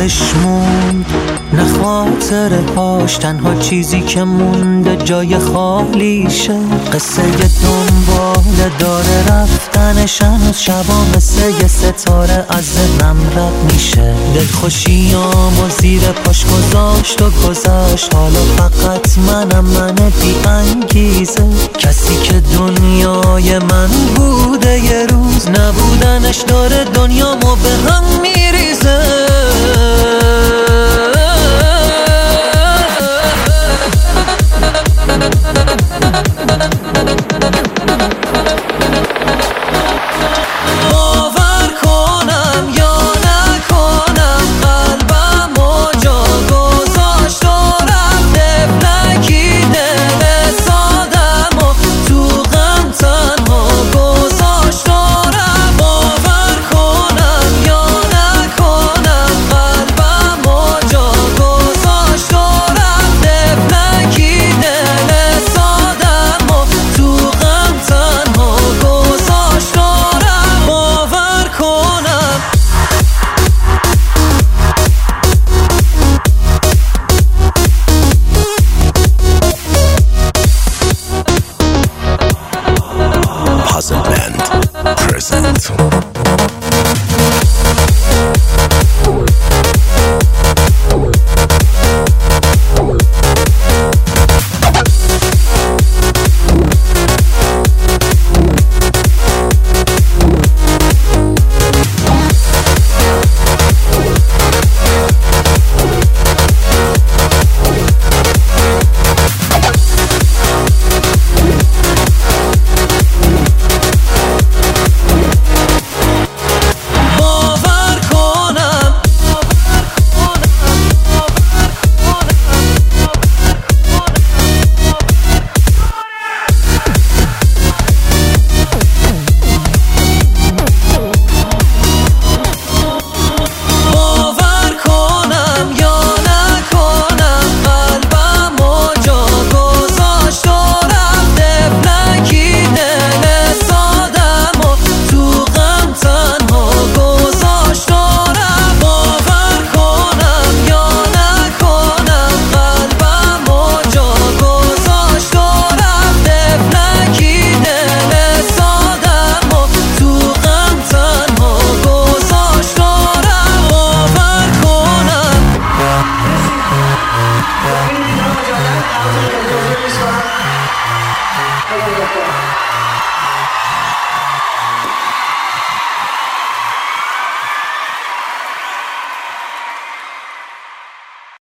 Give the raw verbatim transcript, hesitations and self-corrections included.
یادش موند، نه خاطره هاش، تنها چیزی که مونده جای خالیشه. قصه دنباله داره رفتنش، هنوز شبا مثل یه ستاره از ذهنم رد میشه. دلخوشیامو زیر پاش گذاشت و گذشت، حالا فقط منم من بی انگیزه. کسی که دنیای من بوده یه روز، نبودنش داره دنیامو به هم میریزه. باور کنم یا نکنم، قلبم و جا گذاشت و رفت، نکیده سادم و تو غم تنها گذاشت و رفت. باور کنم یا نکنم، قلبم و جا گذاشت و رفت، نکیده سادم و تو غم تنها گذاشت و رفت. باور کنم Puzzle Band present